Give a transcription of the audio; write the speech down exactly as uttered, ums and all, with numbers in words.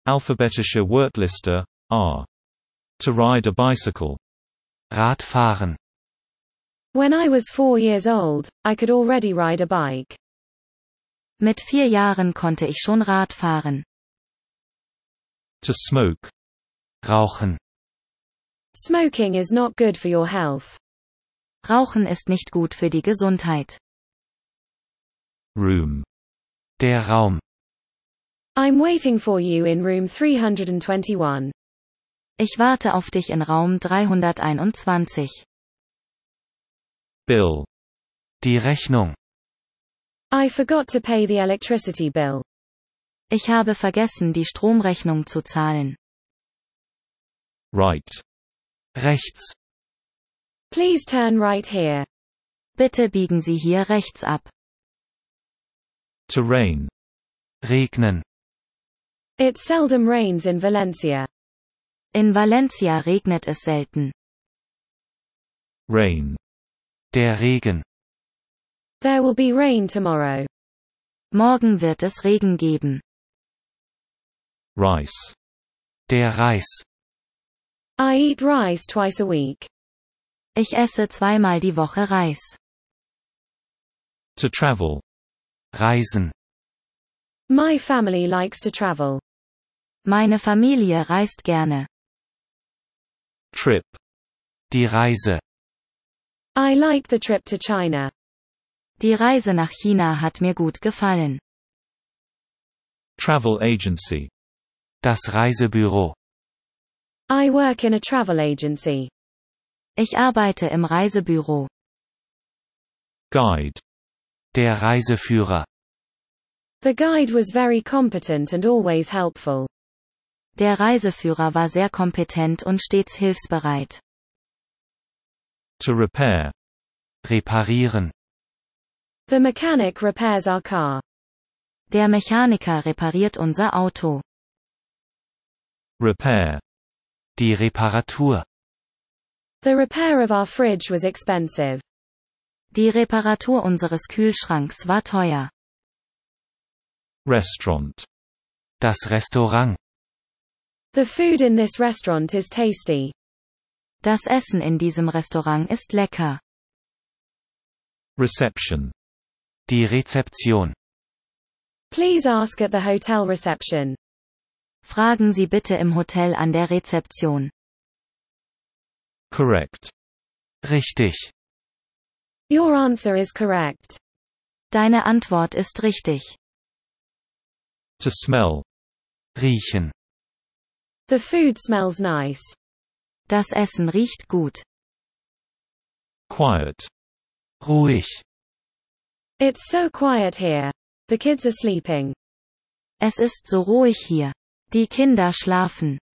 Alphabetische Wortliste, R. To ride a bicycle. Radfahren. When I was four years old, I could already ride a bike. Mit vier Jahren konnte ich schon Rad fahren. To smoke. Rauchen. Smoking is not good for your health. Rauchen ist nicht gut für die Gesundheit. Room. Der Raum. I'm waiting for you in room three twenty-one. Ich warte auf dich in Raum dreihunderteinundzwanzig. Bill. Die Rechnung. I forgot to pay the electricity bill. Ich habe vergessen, die Stromrechnung zu zahlen. Right. Rechts. Please turn right here. Bitte biegen Sie hier rechts ab. To rain. Regnen. It seldom rains in Valencia. In Valencia regnet es selten. Rain. Der Regen. There will be rain tomorrow. Morgen wird es Regen geben. Rice. Der Reis. I eat rice twice a week. Ich esse zweimal die Woche Reis. To travel. Reisen. My family likes to travel. Meine Familie reist gerne. Trip. Die Reise. I like the trip to China. Die Reise nach China hat mir gut gefallen. Travel agency. Das Reisebüro. I work in a travel agency. Ich arbeite im Reisebüro. Guide. Der Reiseführer. The guide was very competent and always helpful. Der Reiseführer war sehr kompetent und stets hilfsbereit. To repair. Reparieren. The mechanic repairs our car. Der Mechaniker repariert unser Auto. Repair. Die Reparatur. The repair of our fridge was expensive. Die Reparatur unseres Kühlschranks war teuer. Restaurant. Das Restaurant. The food in this restaurant is tasty. Das Essen in diesem Restaurant ist lecker. Reception. Die Rezeption. Please ask at the hotel reception. Fragen Sie bitte im Hotel an der Rezeption. Correct. Richtig. Your answer is correct. Deine Antwort ist richtig. To smell. Riechen. The food smells nice. Das Essen riecht gut. Quiet. Ruhig. It's so quiet here. The kids are sleeping. Es ist so ruhig hier. Die Kinder schlafen.